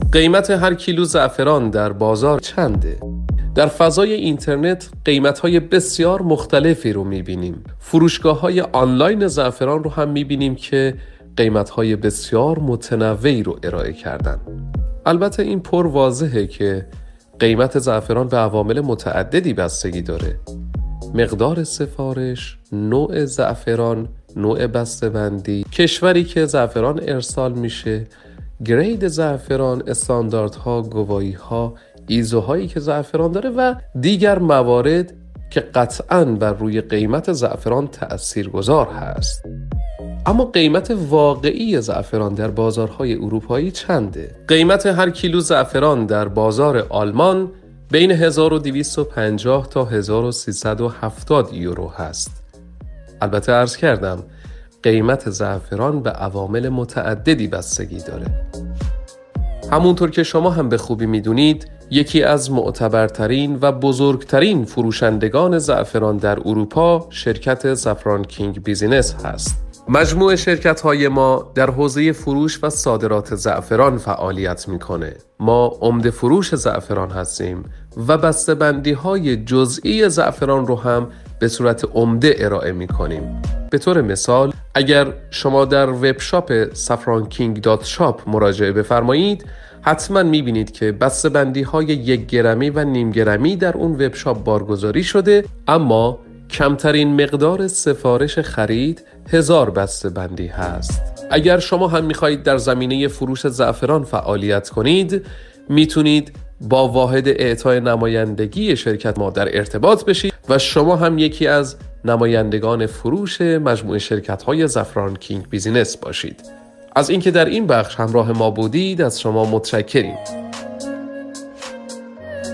قیمت هر کیلو زعفران در بازار چنده؟ در فضای اینترنت قیمت‌های بسیار مختلفی رو می‌بینیم. فروشگاه‌های آنلاین زعفران رو هم می‌بینیم که قیمت‌های بسیار متنوعی رو ارائه کردن. البته این پر واضحه که قیمت زعفران به عوامل متعددی بستگی داره. مقدار سفارش، نوع زعفران، نوع بسته‌بندی، کشوری که زعفران ارسال میشه، گرید زعفران، استانداردها، گواهی‌ها، ایزوهایی که زعفران داره و دیگر موارد که قطعاً بر روی قیمت زعفران تأثیرگذار هست. اما قیمت واقعی زعفران در بازارهای اروپایی چنده؟ قیمت هر کیلو زعفران در بازار آلمان بین 1250 تا 1370 یورو هست. البته عرض کردم قیمت زعفران به عوامل متعددی بستگی داره. همونطور که شما هم به خوبی میدونید، یکی از معتبرترین و بزرگترین فروشندگان زعفران در اروپا شرکت زعفران کینگ بیزینس هست. مجموع شرکت‌های ما در حوزه فروش و صادرات زعفران فعالیت میکنه. ما عمده فروش زعفران هستیم و بسته‌بندی‌های جزئی زعفران رو هم به صورت عمده ارائه میکنیم. به طور مثال، اگر شما در وبشاپ saffronking.shop مراجعه بفرمایید، حتما میبینید که بسته‌بندی‌های 1 گرمی و نیم گرمی در اون وبشاپ بارگذاری شده، اما کمترین مقدار سفارش خرید 1000 بسته‌بندی هست. اگر شما هم میخواهید در زمینه فروش زعفران فعالیت کنید، میتونید با واحد اعطای نمایندگی شرکت ما در ارتباط بشید و شما هم یکی از نمایندگان فروش مجموعه شرکت‌های زعفران کینگ بیزینس باشید. از اینکه در این بخش همراه ما بودید از شما متشکریم.